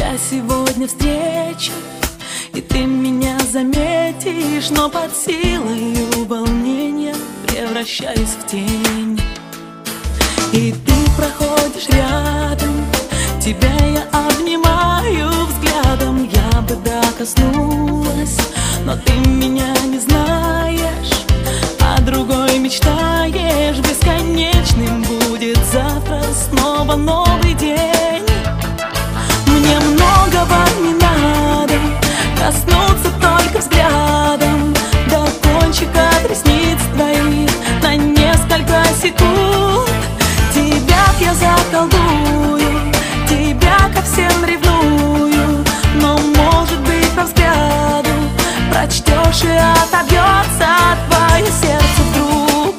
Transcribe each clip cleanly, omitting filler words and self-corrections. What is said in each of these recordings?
тебя сегодня встречу, и ты меня заметишь, но под силою волнения превращаюсь в тень. И ты проходишь рядом, тебя я обнимаю взглядом. Я бы коснулась, но ты меня не знаешь, а другой мечтаешь. Бесконечным будет завтра снова новый день. Мне многого не надо, коснуться только взглядом до кончика ресниц твоих на несколько секунд. Тебя я заколдую, тебя ко всем ревную, но может быть по взгляду прочтешь и отобьется твое сердце вдруг.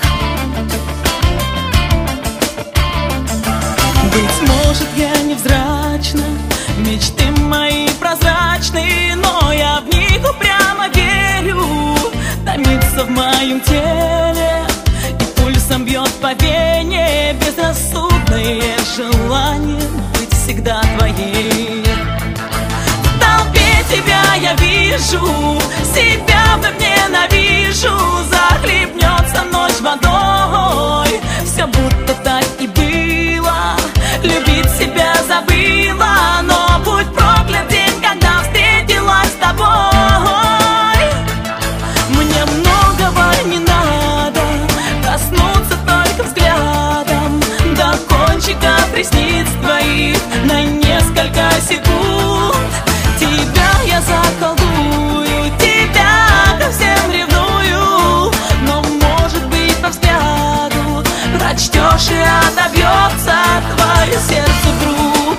Быть может, я невзрачна, мечты мои прозрачные, но я в них упрямо верю. Томится в моем теле и пульсом бьет по вене безрассудное желание быть всегда твоей. В толпе тебя я вижу, себя вновь ненавижу. Захлебнется ночь водой, все будто так и было. Любить себя забыла, но будь проклят день, когда встретилась с тобой. Мне многого не надо, коснуться только взглядом до кончика ресниц твоих на несколько секунд. Тебя я заколдую, тебя ко всем ревную, но может быть по взгляду прочтешь и отобьется твое сердце вдруг.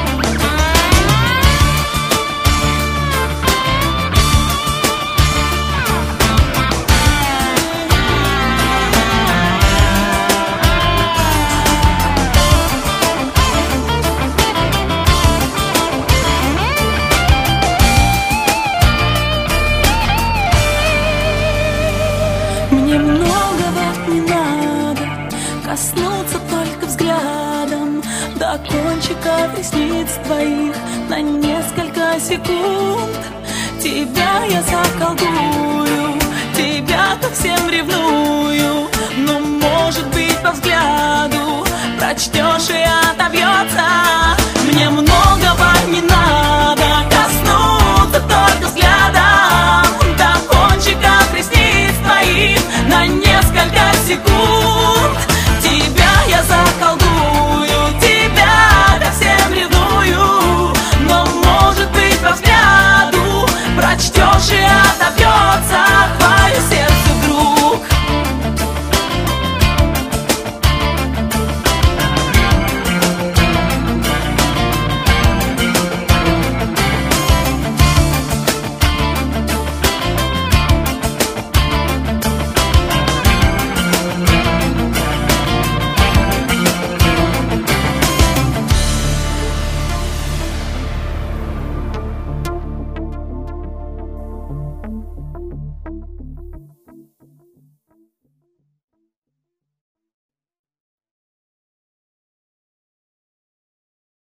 Мне многого не надо, коснуться только взглядом до кончика ресниц твоих на несколько секунд. Тебя я заколдую, тебя ко всем ревную, но может быть по взгляду прочтешь и отобьется